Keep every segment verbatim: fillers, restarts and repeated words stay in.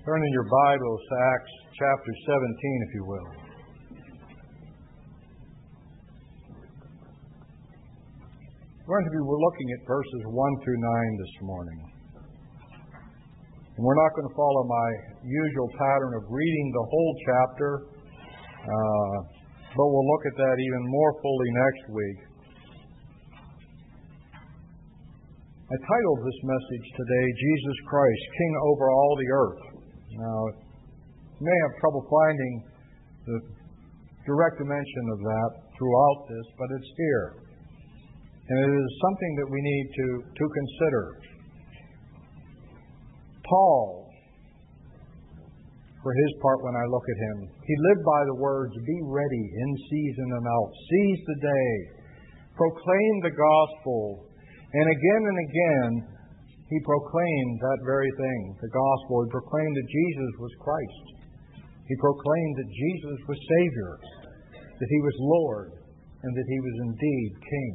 Turn in your Bibles to Acts chapter seventeen, if you will. We're going to be looking at verses one through nine this morning. And we're not going to follow my usual pattern of reading the whole chapter, uh, but we'll look at that even more fully next week. I titled this message today, Jesus Christ, King over all the earth. Now, you may have trouble finding the direct dimension of that throughout this, but it's here. And it is something that we need to, to consider. Paul, for his part, when I look at him, he lived by the words, be ready in season and out. Seize the day. Proclaim the gospel. And again and again, he proclaimed that very thing, the gospel. He proclaimed that Jesus was Christ. He proclaimed that Jesus was Savior, that He was Lord, and that He was indeed King.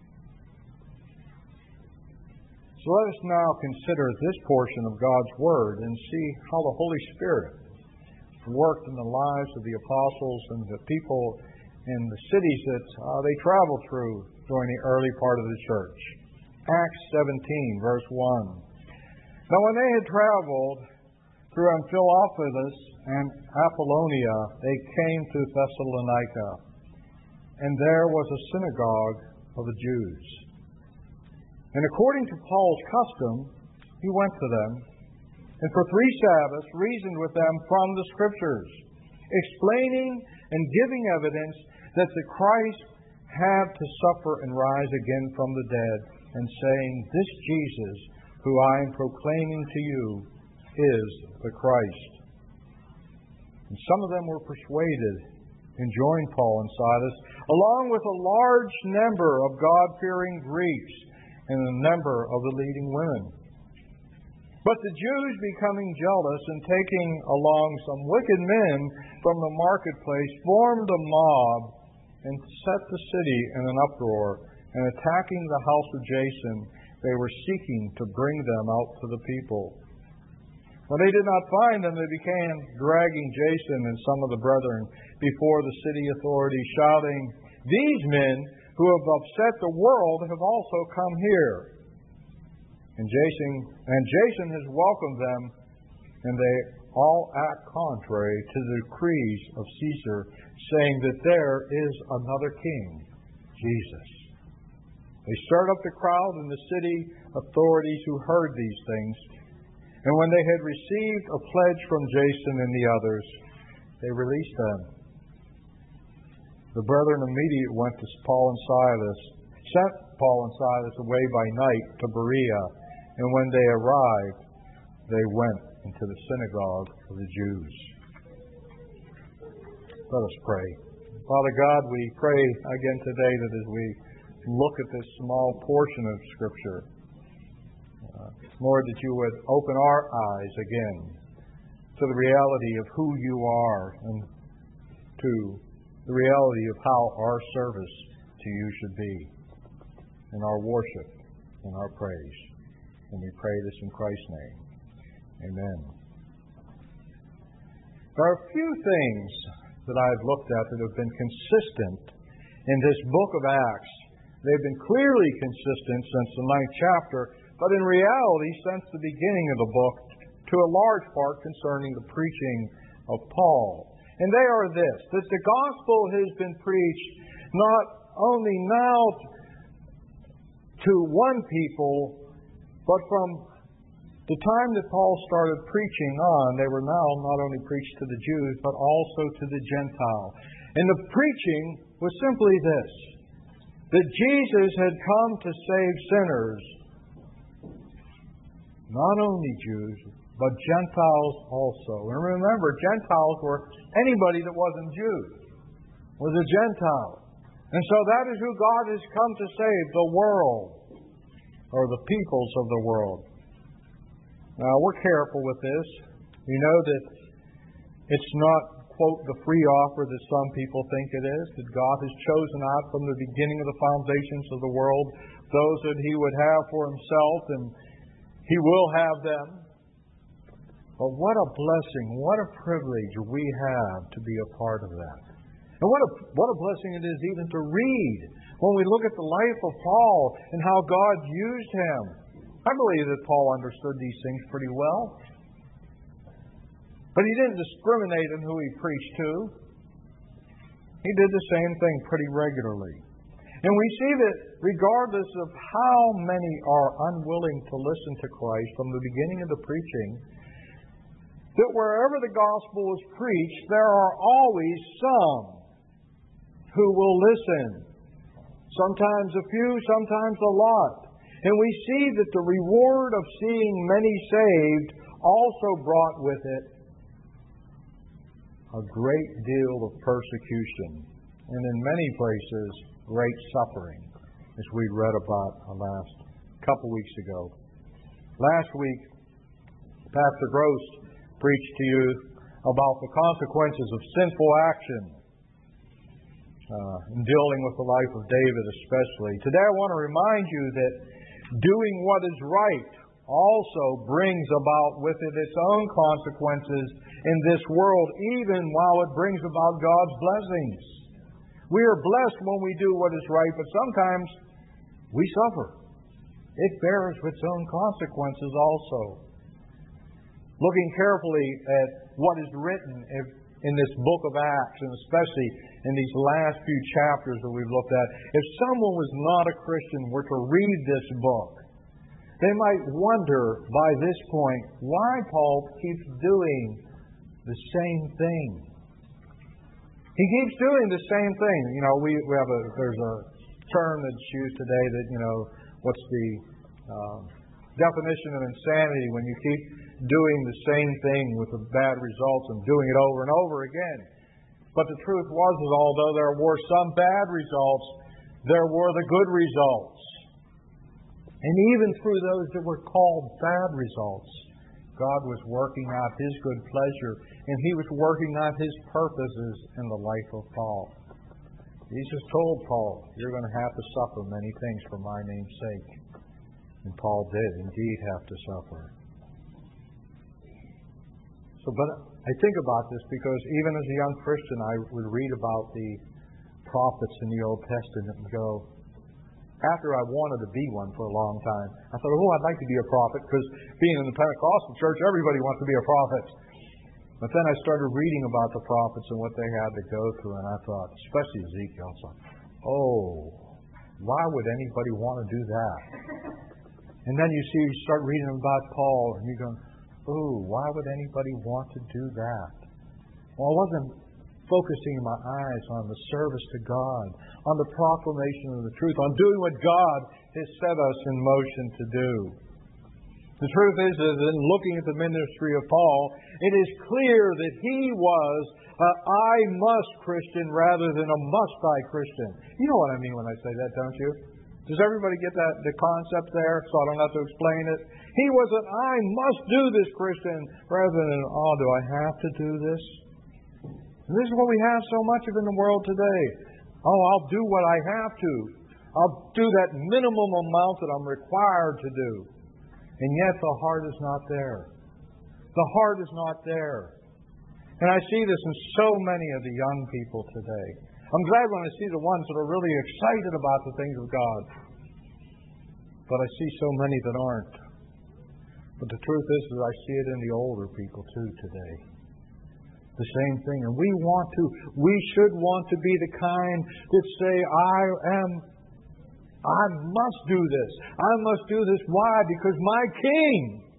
So let us now consider this portion of God's Word and see how the Holy Spirit worked in the lives of the apostles and the people in the cities that uh, they traveled through during the early part of the church. Acts seventeen, verse one. Now when they had traveled through Amphipolis and Apollonia, they came to Thessalonica, and there was a synagogue of the Jews. And according to Paul's custom, he went to them, and for three Sabbaths reasoned with them from the Scriptures, explaining and giving evidence that the Christ had to suffer and rise again from the dead, and saying, this Jesus, who I am proclaiming to you, is the Christ. And some of them were persuaded and joined Paul and Silas, along with a large number of God-fearing Greeks and a number of the leading women. But the Jews, becoming jealous and taking along some wicked men from the marketplace, formed a mob and set the city in an uproar. And attacking the house of Jason, they were seeking to bring them out to the people. When they did not find them, they began dragging Jason and some of the brethren before the city authorities, shouting, these men who have upset the world have also come here. And Jason, and Jason has welcomed them, and they all act contrary to the decrees of Caesar, saying that there is another king, Jesus. They stirred up the crowd and the city authorities who heard these things. And when they had received a pledge from Jason and the others, they released them. The brethren immediately went to Paul and Silas, sent Paul and Silas away by night to Berea. And when they arrived, they went into the synagogue of the Jews. Let us pray. Father God, we pray again today that as we look at this small portion of Scripture, uh, Lord, that you would open our eyes again to the reality of who you are and to the reality of how our service to you should be, and our worship and our praise. And we pray this in Christ's name. Amen. There are a few things that I've looked at that have been consistent in this book of Acts. They've been clearly consistent since the ninth chapter, but in reality since the beginning of the book, to a large part concerning the preaching of Paul. And they are this, that the gospel has been preached not only now to one people, but from the time that Paul started preaching on, they were now not only preached to the Jews, but also to the Gentile. And the preaching was simply this, that Jesus had come to save sinners, not only Jews, but Gentiles also. And remember, Gentiles were anybody that wasn't Jews, was a Gentile. And so that is who God has come to save, the world, or the peoples of the world. Now, we're careful with this. We know that it's not, quote, the free offer that some people think it is, that God has chosen out from the beginning of the foundations of the world those that He would have for Himself, and He will have them. But what a blessing, what a privilege we have to be a part of that. And what a, what a blessing it is even to read when we look at the life of Paul and how God used him. I believe that Paul understood these things pretty well. But he didn't discriminate in who he preached to. He did the same thing pretty regularly. And we see that regardless of how many are unwilling to listen to Christ from the beginning of the preaching, that wherever the gospel is preached, there are always some who will listen. Sometimes a few, sometimes a lot. And we see that the reward of seeing many saved also brought with it a great deal of persecution. And in many places, great suffering, as we read about the last couple weeks ago. Last week, Pastor Gross preached to you about the consequences of sinful action uh, in dealing with the life of David especially. Today I want to remind you that doing what is right also brings about with it its own consequences in this world, even while it brings about God's blessings. We are blessed when we do what is right, but sometimes we suffer. It bears its own consequences also. Looking carefully at what is written in this book of Acts, and especially in these last few chapters that we've looked at, if someone was not a Christian were to read this book, they might wonder by this point why Paul keeps doing the same thing. He keeps doing the same thing. You know, we, we have a there's a term that's used today that, you know, what's the uh, definition of insanity when you keep doing the same thing with the bad results and doing it over and over again. But the truth was that although there were some bad results, there were the good results. And even through those that were called bad results, God was working out His good pleasure, and He was working out His purposes in the life of Paul. Jesus told Paul, you're going to have to suffer many things for my name's sake. And Paul did indeed have to suffer. So, but I think about this because even as a young Christian, I would read about the prophets in the Old Testament and go, after I wanted to be one for a long time, I thought, oh, I'd like to be a prophet, because being in the Pentecostal church, everybody wants to be a prophet. But then I started reading about the prophets and what they had to go through, and I thought, especially Ezekiel, I thought, oh, why would anybody want to do that? And then you see, you start reading about Paul, and you go, oh, why would anybody want to do that? Well, I wasn't focusing my eyes on the service to God, on the proclamation of the truth, on doing what God has set us in motion to do. The truth is that in looking at the ministry of Paul, it is clear that he was an I must Christian rather than a must I Christian. You know what I mean when I say that, don't you? Does everybody get that the concept there, so I don't have to explain it? He was an I must do this Christian rather than, oh, do I have to do this? And this is what we have so much of in the world today. Oh, I'll do what I have to. I'll do that minimum amount that I'm required to do. And yet the heart is not there. The heart is not there. And I see this in so many of the young people today. I'm glad when I see the ones that are really excited about the things of God. But I see so many that aren't. But the truth is that I see it in the older people too today. The same thing. And we want to, we should want to be the kind that say, I am, I must do this. I must do this. Why? Because my King,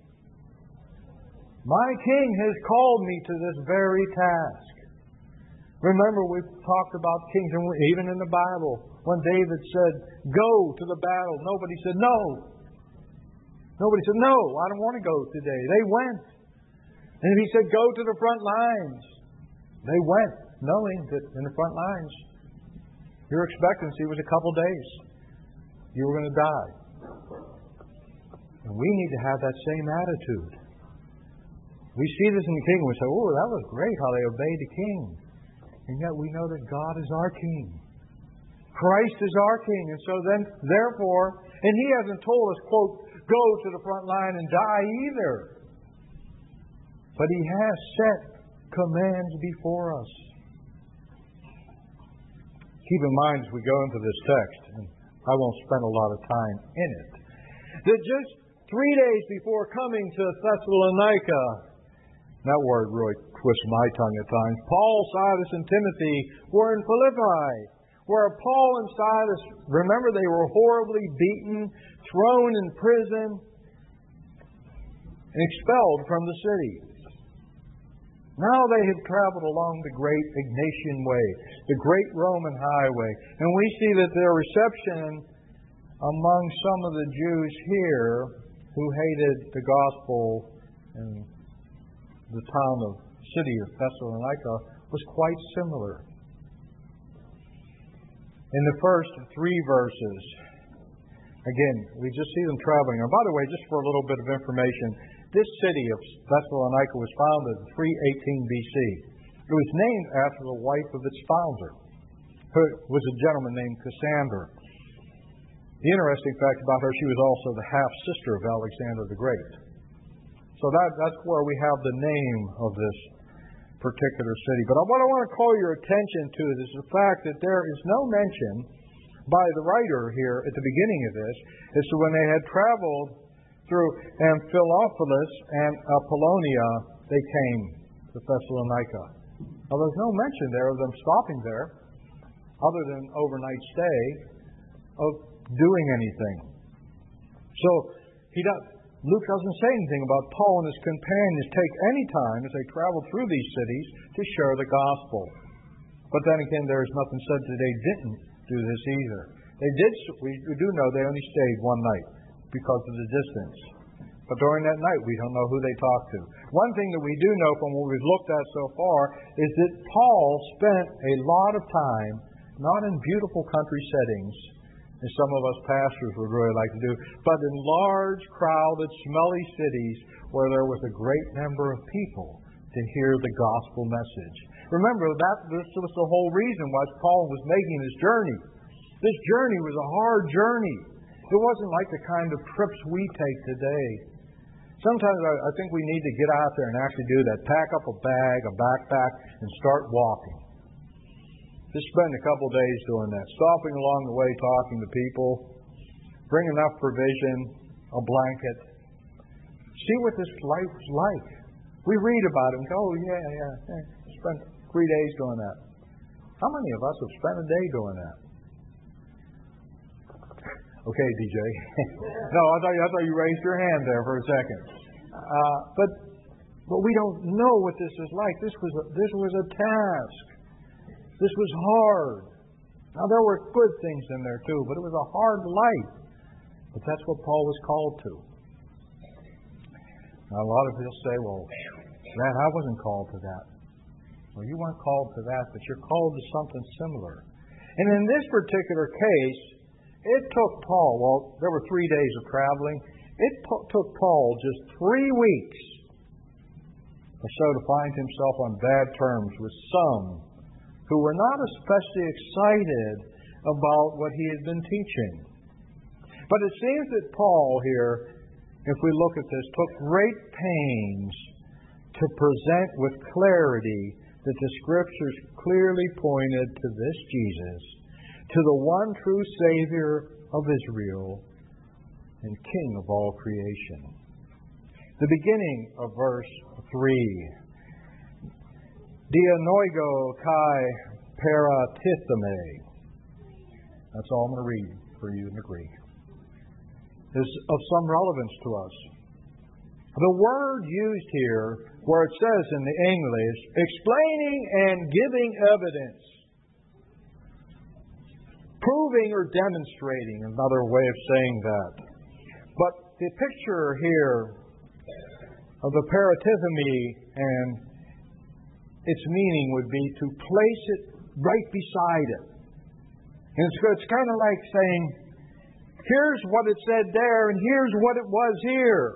my King has called me to this very task. Remember, we've talked about kings, and even in the Bible, when David said, go to the battle, nobody said no. Nobody said, no, I don't want to go today. They went. And he said, go to the front lines. They went, knowing that in the front lines, your expectancy was a couple days. You were going to die. And we need to have that same attitude. We see this in the king, and we say, oh, that was great how they obeyed the king. And yet we know that God is our King. Christ is our King. And so then, therefore, and He hasn't told us, quote, go to the front line and die either. but He has set commands before us. Keep in mind as we go into this text, and I won't spend a lot of time in it, that just three days before coming to Thessalonica, that word really twists my tongue at times, Paul, Silas, and Timothy were in Philippi, where Paul and Silas, remember, they were horribly beaten, thrown in prison, and expelled from the city. Now they have traveled along the great Ignatian Way, the great Roman highway, and we see that their reception among some of the Jews here who hated the gospel in the town of city of Thessalonica was quite similar. In the first three verses, again, we just see them traveling. And by the way, just for a little bit of information, this city of Thessalonica was founded in three eighteen B C. It was named after the wife of its founder, who was a gentleman named Cassander. The interesting fact about her, she was also the half-sister of Alexander the Great. So that, that's where we have the name of this particular city. But what I want to call your attention to is the fact that there is no mention by the writer here at the beginning of this as to when they had traveled through Amphipolis and Apollonia, they came to Thessalonica. Now, there's no mention there of them stopping there, other than overnight stay, of doing anything. So he does, Luke doesn't say anything about Paul and his companions take any time as they travel through these cities to share the gospel. But then again, there is nothing said that they didn't do this either. They did. We do know they only stayed one night because of the distance. But during that night, we don't know who they talked to. One thing that we do know from what we've looked at so far is that Paul spent a lot of time, not in beautiful country settings, as some of us pastors would really like to do, but in large, crowded, smelly cities where there was a great number of people to hear the gospel message. Remember, that this was the whole reason why Paul was making this journey. This journey was a hard journey. It wasn't like the kind of trips we take today. Sometimes I, I think we need to get out there and actually do that. Pack up a bag, a backpack, and start walking. Just spend a couple days doing that. Stopping along the way, talking to people. Bring enough provision, a blanket. See what this life is like. We read about it and go, oh, yeah, yeah, yeah. Spend three days doing that. How many of us have spent a day doing that? Okay, D J. no, I thought, you, I thought you raised your hand there for a second. Uh, but but we don't know what this is like. This was a, this was a task. This was hard. Now, there were good things in there, too, but it was a hard life. But that's what Paul was called to. Now, a lot of people say, well, man, I wasn't called to that. Well, you weren't called to that, but you're called to something similar. And in this particular case, it took Paul, well, there were three days of traveling. It t- took Paul just three weeks or so to find himself on bad terms with some who were not especially excited about what he had been teaching. But it seems that Paul here, if we look at this, took great pains to present with clarity that the Scriptures clearly pointed to this Jesus, to the one true Savior of Israel and King of all creation. The beginning of verse three. Dianoigo kai paratitheme. That's all I'm going to read for you in the Greek. Is of some relevance to us. The word used here, where it says in the English, explaining and giving evidence, proving or demonstrating, another way of saying that. But the picture here of the paratitheme and its meaning would be to place it right beside it. And it's, it's kind of like saying, here's what it said there, and here's what it was here.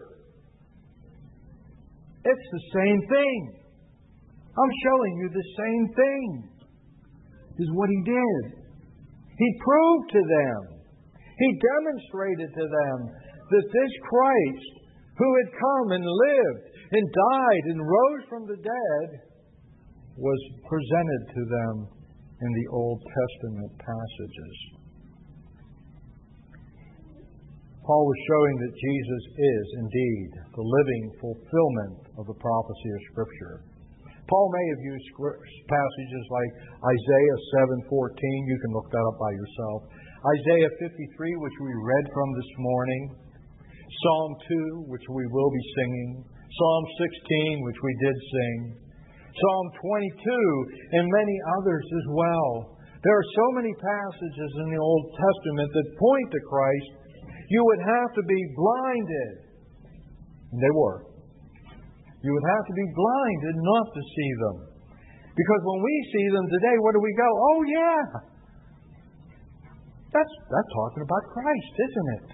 It's the same thing. I'm showing you the same thing. This is what he did. He proved to them. He demonstrated to them that this Christ, who had come and lived and died and rose from the dead, was presented to them in the Old Testament passages. Paul was showing that Jesus is indeed the living fulfillment of the prophecy of Scripture. Paul may have used passages like Isaiah seven fourteen. You can look that up by yourself. Isaiah fifty-three, which we read from this morning. Psalm two, which we will be singing. Psalm sixteen, which we did sing. Psalm twenty-two, and many others as well. There are so many passages in the Old Testament that point to Christ. You would have to be blinded. And they were. You would have to be blinded not to see them. Because when we see them today, where do we go? Oh, yeah. That's, that's talking about Christ, isn't it?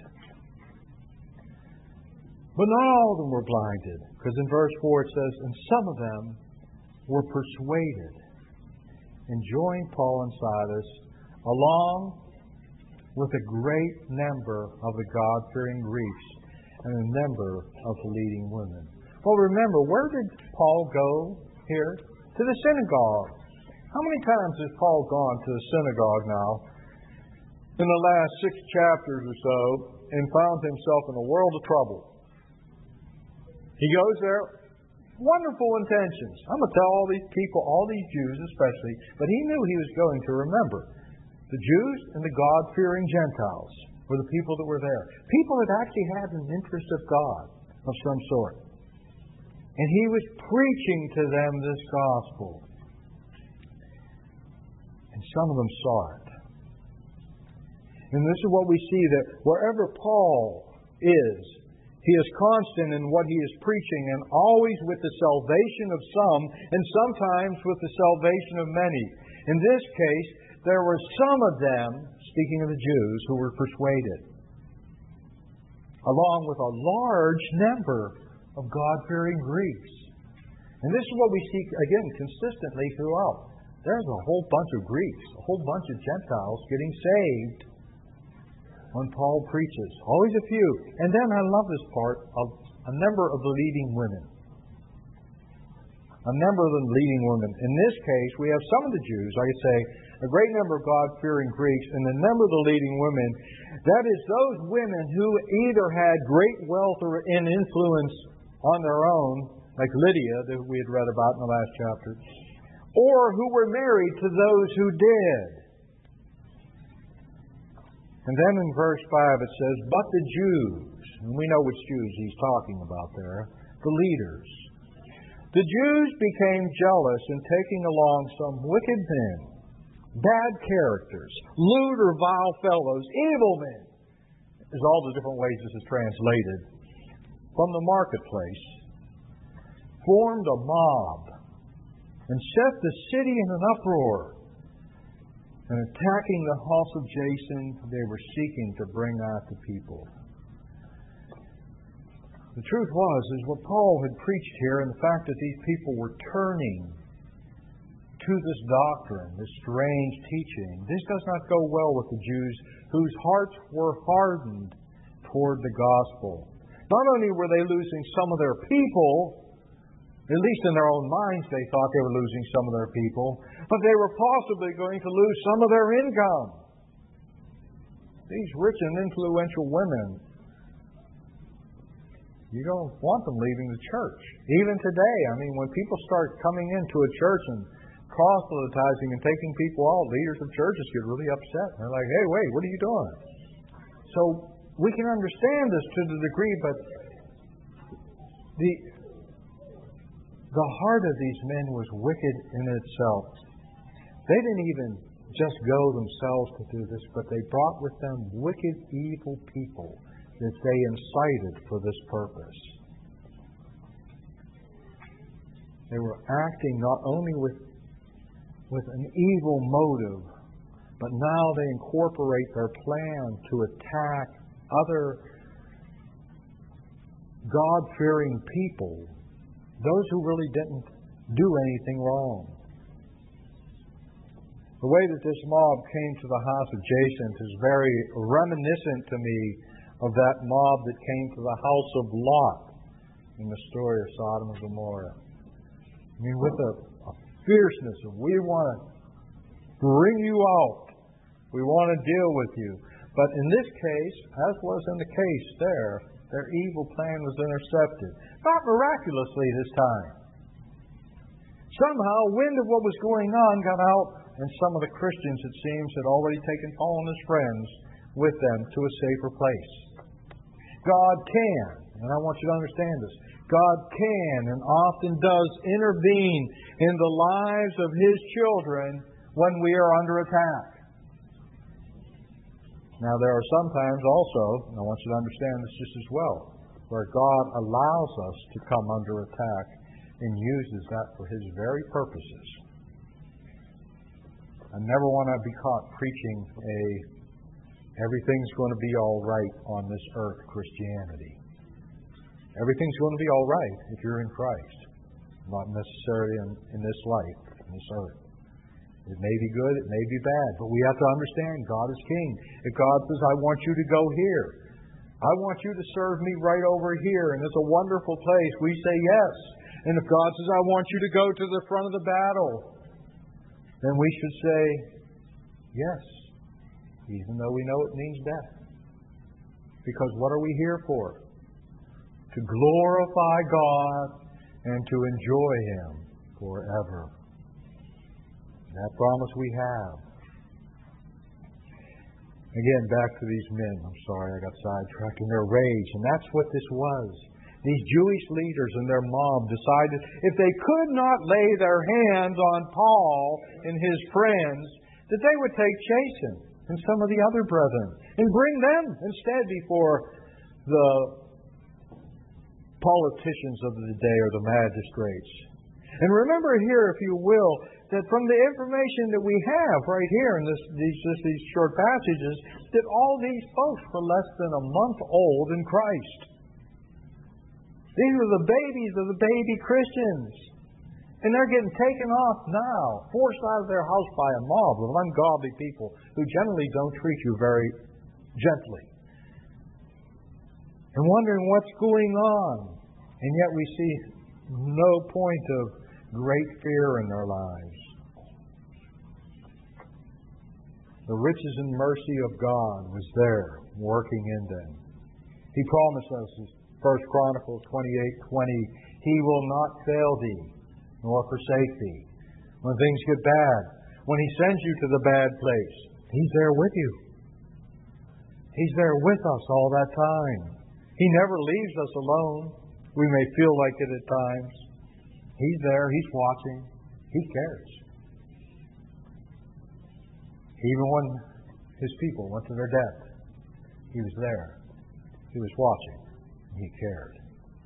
But not all of them were blinded. Because in verse four it says, and some of them were persuaded and joined Paul and Silas along with a great number of the God-fearing Greeks and a number of the leading women. Well, remember, where did Paul go here? To the synagogue. How many times has Paul gone to the synagogue now in the last six chapters or so and found himself in a world of trouble? He goes there, wonderful intentions. I'm going to tell all these people, all these Jews especially, but he knew he was going to remember. The Jews and the God-fearing Gentiles were the people that were there. People that actually had an interest of God of some sort. And he was preaching to them this gospel. And some of them saw it. And this is what we see, that wherever Paul is, he is constant in what he is preaching, and always with the salvation of some, and sometimes with the salvation of many. In this case, there were some of them, speaking of the Jews, who were persuaded, along with a large number of God-fearing Greeks. And this is what we see, again, consistently throughout. There's a whole bunch of Greeks, a whole bunch of Gentiles getting saved when Paul preaches. Always a few. And then I love this part of a number of the leading women. A number of the leading women. In this case, we have some of the Jews, like I say, a great number of God-fearing Greeks, and a number of the leading women. That is, those women who either had great wealth or in influence on their own, like Lydia that we had read about in the last chapter, or who were married to those who did. And then in verse five it says, but the Jews, and we know which Jews he's talking about there, the leaders. The Jews became jealous in taking along some wicked men, bad characters, lewd or vile fellows, evil men. There's all the different ways this is translated. From the marketplace, formed a mob, and set the city in an uproar. And attacking the house of Jason, they were seeking to bring out the people. The truth was, is what Paul had preached here, and the fact that these people were turning to this doctrine, this strange teaching, this does not go well with the Jews whose hearts were hardened toward the gospel. Not only were they losing some of their people, at least in their own minds they thought they were losing some of their people, but they were possibly going to lose some of their income. These rich and influential women, you don't want them leaving the church. Even today, I mean, when people start coming into a church and proselytizing and taking people out, leaders of churches get really upset. They're like, hey, wait, what are you doing? So we can understand this to the degree, but the the heart of these men was wicked in itself. They didn't even just go themselves to do this, but they brought with them wicked, evil people that they incited for this purpose. They were acting not only with, with an evil motive, but now they incorporate their plan to attack other God-fearing people, those who really didn't do anything wrong. The way that this mob came to the house of Jason is very reminiscent to me of that mob that came to the house of Lot in the story of Sodom and Gomorrah. I mean, with a, a fierceness of, we want to bring you out. We want to deal with you. But in this case, as was in the case there, their evil plan was intercepted. Not miraculously this time. Somehow, wind of what was going on got out, and some of the Christians, it seems, had already taken Paul and his friends with them to a safer place. God can, and I want you to understand this, God can and often does intervene in the lives of His children when we are under attack. Now, there are sometimes also, and I want you to understand this just as well, where God allows us to come under attack and uses that for His very purposes. I never want to be caught preaching a everything's going to be all right on this earth Christianity. Everything's going to be all right if you're in Christ. Not necessarily in, in this life, in this earth. It may be good, it may be bad, but we have to understand God is King. If God says, I want you to go here, I want you to serve me right over here, and it's a wonderful place, we say yes. And if God says, I want you to go to the front of the battle, then we should say yes, even though we know it means death. Because what are we here for? To glorify God and to enjoy Him forever. That promise we have. Again, back to these men. I'm sorry, I got sidetracked in their rage. And that's what this was. These Jewish leaders and their mob decided if they could not lay their hands on Paul and his friends, that they would take Jason and some of the other brethren and bring them instead before the politicians of the day or the magistrates. And remember here, if you will, that from the information that we have right here in this, these, just these short passages, that all these folks were less than a month old in Christ. These are the babies of the baby Christians. And they're getting taken off now, forced out of their house by a mob of ungodly people who generally don't treat you very gently. And wondering what's going on. And yet we see no point of great fear in their lives. The riches and mercy of God was there, working in them. He promised us, First Chronicles twenty-eight twenty, He will not fail thee, nor forsake thee. When things get bad, when He sends you to the bad place, He's there with you. He's there with us all that time. He never leaves us alone. We may feel like it at times. He's there. He's watching. He cares. Even when His people went to their death, He was there. He was watching. He cared.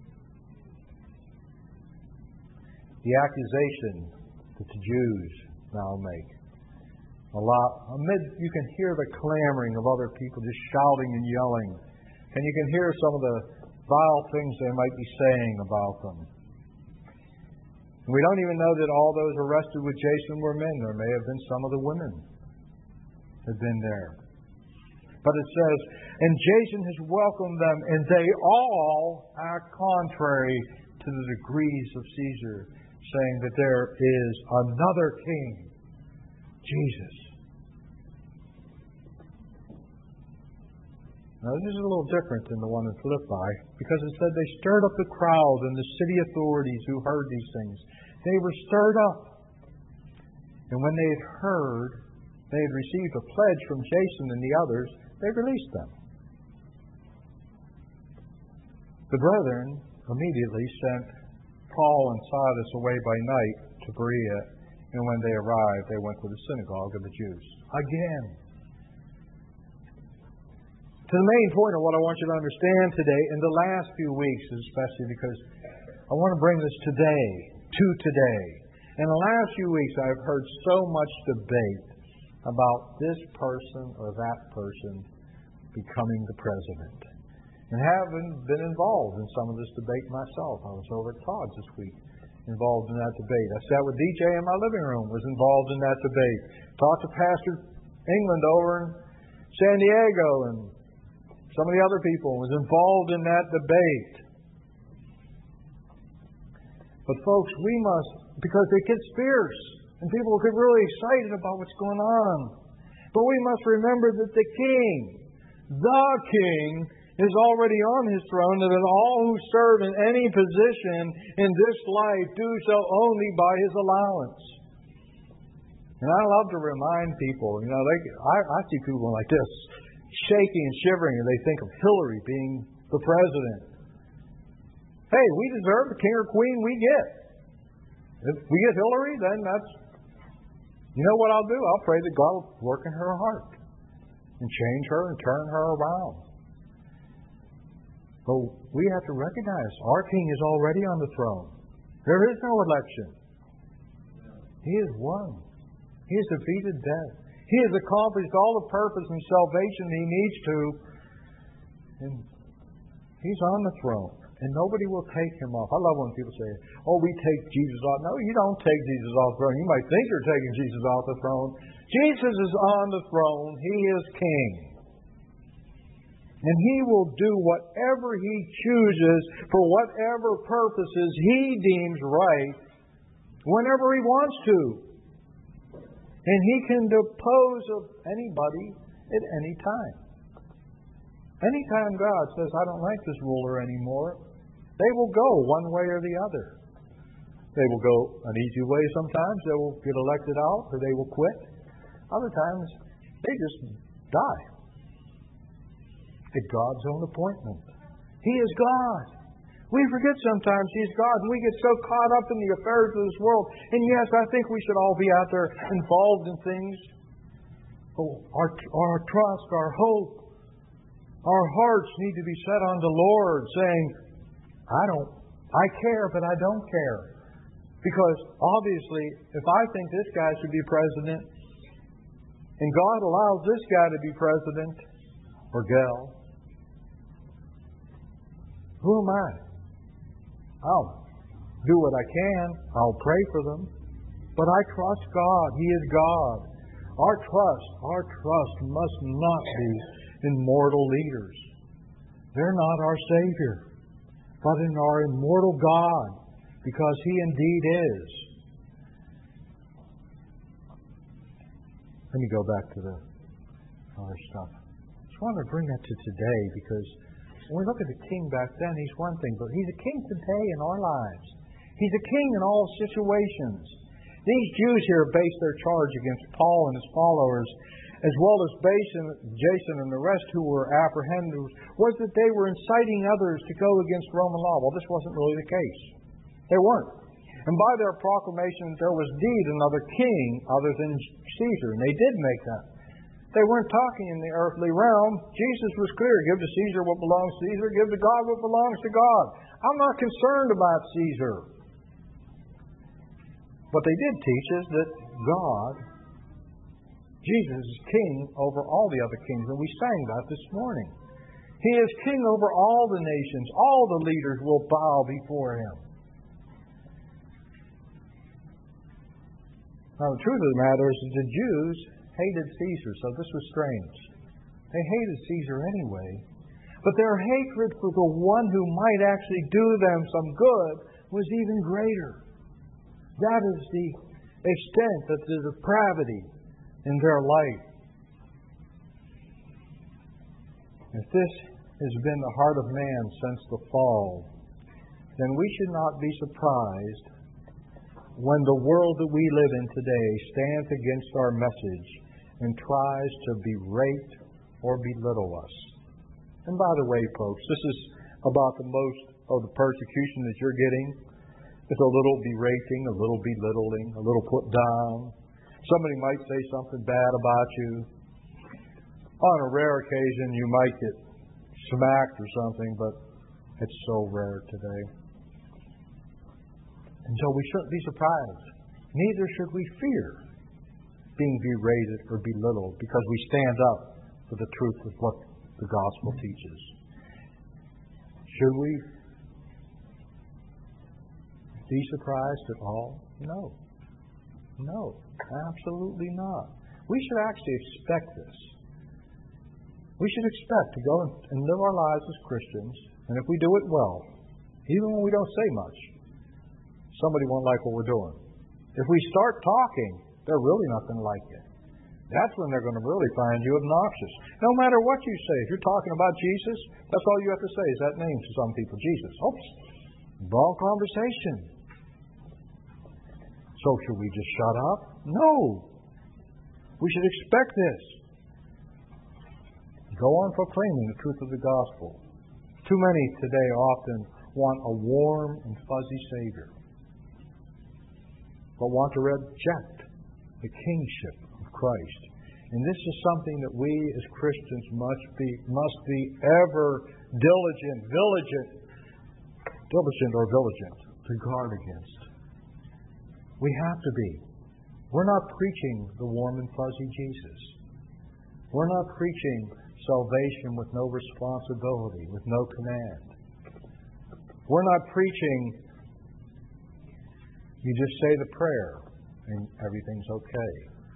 The accusation that the Jews now make. A lot, amid, you can hear the clamoring of other people just shouting and yelling. And you can hear some of the vile things they might be saying about them. And we don't even know that all those arrested with Jason were men. There may have been some of the women had been there. But it says, and Jason has welcomed them, and they all act contrary to the degrees of Caesar, saying that there is another king, Jesus. Now, this is a little different than the one in Philippi, because it said they stirred up the crowd and the city authorities who heard these things. They were stirred up. And when they had heard, they had received a pledge from Jason and the others, they released them. The brethren immediately sent Paul and Silas away by night to Berea, and when they arrived, they went to the synagogue of the Jews. Again, to the main point of what I want you to understand today, in the last few weeks especially, because I want to bring this today, to today. In the last few weeks, I've heard so much debate about this person or that person becoming the president. And having been involved in some of this debate myself. I was over at Todd's this week, involved in that debate. I sat with D J in my living room, was involved in that debate. Talked to Pastor England over in San Diego and some of the other people, was involved in that debate. But folks, we must, because it gets fierce, and people get really excited about what's going on. But we must remember that the King, the King, is already on His throne, and that all who serve in any position in this life do so only by His allowance. And I love to remind people, you know, they, I, I see people like this, shaking and shivering, and they think of Hillary being the president. Hey, we deserve the king or queen we get. If we get Hillary, then that's, you know what I'll do? I'll pray that God will work in her heart and change her and turn her around. But we have to recognize our King is already on the throne. There is no election. He has won. He has defeated death. He has accomplished all the purpose and salvation He needs to. And He's on the throne. And nobody will take Him off. I love when people say, oh, we take Jesus off. No, you don't take Jesus off the throne. You might think you're taking Jesus off the throne. Jesus is on the throne. He is King. And He will do whatever He chooses for whatever purposes He deems right whenever He wants to. And He can depose of anybody at any time. Anytime God says, I don't like this ruler anymore, they will go one way or the other. They will go an easy way sometimes. They will get elected out, or they will quit. Other times, they just die. At God's own appointment. He is God. We forget sometimes He's God, and we get so caught up in the affairs of this world. And yes, I think we should all be out there involved in things. Oh, our, our trust, our hope, our hearts need to be set on the Lord, saying, I don't, I care, but I don't care. Because obviously, if I think this guy should be president, and God allows this guy to be president, or gal, who am I? I'll do what I can. I'll pray for them. But I trust God. He is God. Our trust, our trust must not be in mortal leaders. They're not our Savior, but in our immortal God, because He indeed is. Let me go back to the other stuff. I just wanted to bring that to today, because when we look at the king back then, he's one thing, but he's a king today in our lives. He's a king in all situations. These Jews here based their charge against Paul and his followers, as well as Jason and the rest who were apprehended, was that they were inciting others to go against Roman law. Well, this wasn't really the case. They weren't. And by their proclamation, there was indeed another king other than Caesar, and they did make that. They weren't talking in the earthly realm. Jesus was clear. Give to Caesar what belongs to Caesar. Give to God what belongs to God. I'm not concerned about Caesar. What they did teach is that God, Jesus, is king over all the other kings. And we sang that this morning. He is king over all the nations. All the leaders will bow before Him. Now, the truth of the matter is that the Jews hated Caesar, so this was strange. They hated Caesar anyway, but their hatred for the one who might actually do them some good was even greater. That is the extent of the depravity in their life. If this has been the heart of man since the fall, then we should not be surprised when the world that we live in today stands against our message and tries to berate or belittle us. And by the way, folks, this is about the most of the persecution that you're getting. It's a little berating, a little belittling, a little put down. Somebody might say something bad about you. On a rare occasion, you might get smacked or something, but it's so rare today. And so we shouldn't be surprised. Neither should we fear being berated or belittled, because we stand up for the truth of what the gospel teaches. Should we be surprised at all? No. No, absolutely not. We should actually expect this. We should expect to go and live our lives as Christians, and if we do it well, even when we don't say much, somebody won't like what we're doing. If we start talking, they're really not going to like it. That's when they're going to really find you obnoxious. No matter what you say, if you're talking about Jesus, that's all you have to say is that name to some people, Jesus. Oops, wrong conversation. So should we just shut up? No. We should expect this. Go on proclaiming the truth of the gospel. Too many today often want a warm and fuzzy Savior, but want to reject the kingship of Christ. And this is something that we as Christians must be must be ever diligent, vigilant, diligent or vigilant to guard against. We have to be. We're not preaching the warm and fuzzy Jesus. We're not preaching salvation with no responsibility, with no command. We're not preaching you just say the prayer and everything's okay.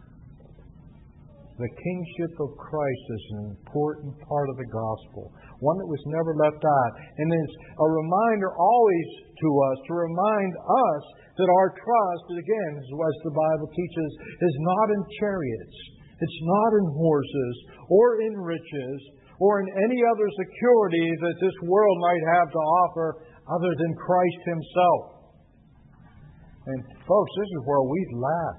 The kingship of Christ is an important part of the gospel, one that was never left out. And it's a reminder always to us, to remind us that our trust, again, as the Bible teaches, is not in chariots. It's not in horses or in riches or in any other security that this world might have to offer other than Christ Himself. And folks, this is where we lack.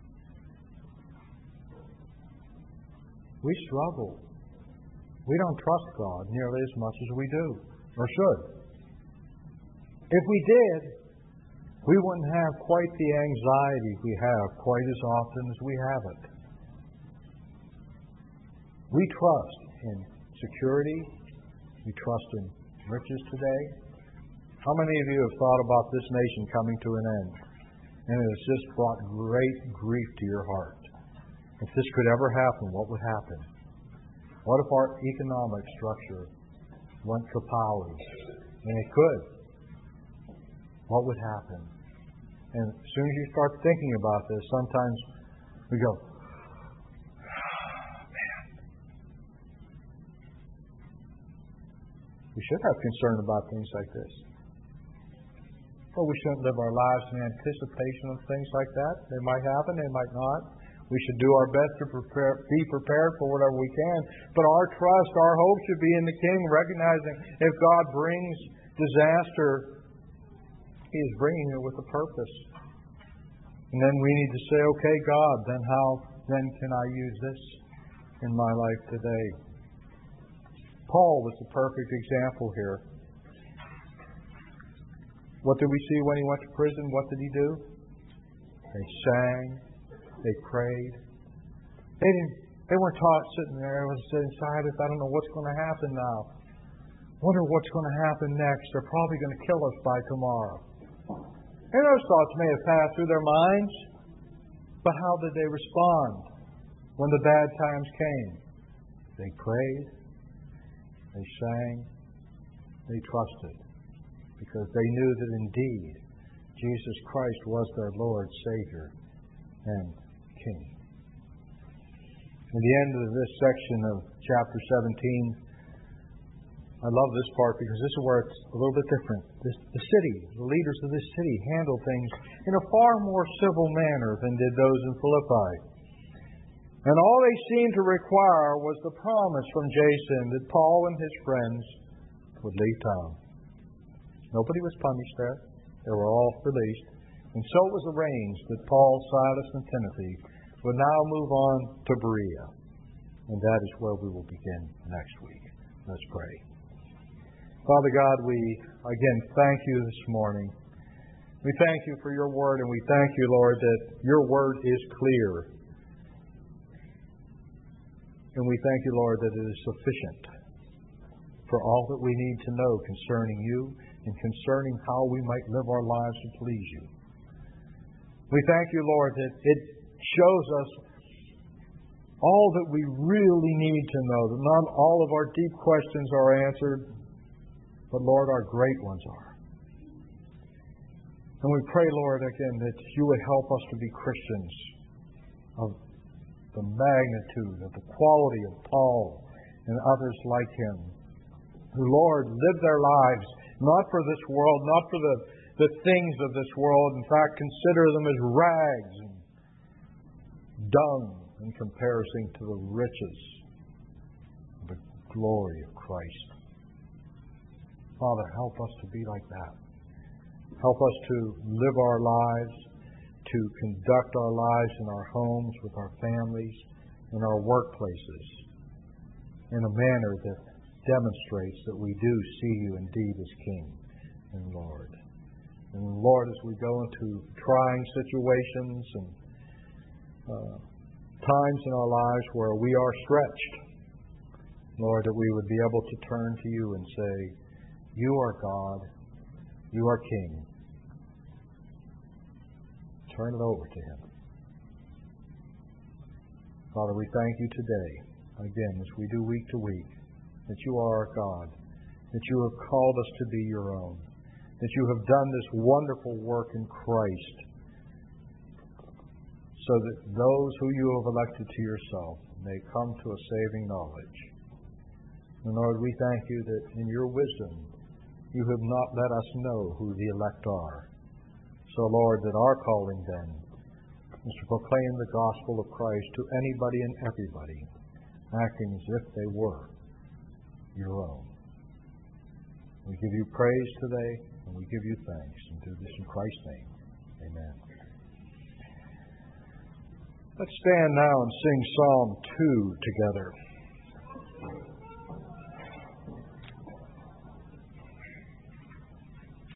We struggle. We don't trust God nearly as much as we do, or should. If we did, we wouldn't have quite the anxiety we have quite as often as we have it. We trust in security. We trust in riches today. How many of you have thought about this nation coming to an end? And it has just brought great grief to your heart. If this could ever happen, what would happen? What if our economic structure went kapowing? And it could. What would happen? And as soon as you start thinking about this, sometimes we go, man. We should have concern about things like this. But we shouldn't live our lives in anticipation of things like that. They might happen, they might not. We should do our best to prepare, be prepared for whatever we can. But our trust, our hope should be in the King, recognizing if God brings disaster, He is bringing it with a purpose. And then we need to say, okay, God, then how then can I use this in my life today? Paul was the perfect example here. What did we see when he went to prison? What did he do? They sang. They prayed. They didn't. They weren't taught sitting there and sitting inside. I don't know what's going to happen now. Wonder what's going to happen next. They're probably going to kill us by tomorrow. And those thoughts may have passed through their minds, but how did they respond when the bad times came? They prayed. They sang. They trusted, because they knew that indeed Jesus Christ was their Lord, Savior, and King. At the end of this section of chapter seventeen, I love this part because this is where it's a little bit different. This, the city, the leaders of this city handled things in a far more civil manner than did those in Philippi. And all they seemed to require was the promise from Jason that Paul and his friends would leave town. Nobody was punished there. They were all released. And so it was arranged that Paul, Silas, and Timothy would now move on to Berea. And that is where we will begin next week. Let's pray. Father God, we again thank you this morning. We thank you for your word, and we thank you, Lord, that your word is clear. And we thank you, Lord, that it is sufficient for all that we need to know concerning you and concerning how we might live our lives to please you. We thank you, Lord, that it shows us all that we really need to know, that not all of our deep questions are answered, but, Lord, our great ones are. And we pray, Lord, again, that you would help us to be Christians of the magnitude, of the quality of Paul and others like him, who, Lord, live their lives not for this world, not for the the things of this world. In fact, consider them as rags and dung in comparison to the riches of the glory of Christ. Father, help us to be like that. Help us to live our lives, to conduct our lives in our homes, with our families, in our workplaces, in a manner that demonstrates that we do see you indeed as King and Lord. And Lord, as we go into trying situations and uh, times in our lives where we are stretched, Lord, that we would be able to turn to you and say, you are God, you are King. Turn it over to him. Father, we thank you today, again, as we do week to week, that you are our God, that you have called us to be your own, that you have done this wonderful work in Christ, so that those who you have elected to yourself may come to a saving knowledge. And Lord, we thank you that in your wisdom, you have not let us know who the elect are. So, Lord, that our calling then is to proclaim the gospel of Christ to anybody and everybody, acting as if they were your own. We give you praise today, and we give you thanks, and do this in Christ's name. Amen. Let's stand now and sing Psalm two together.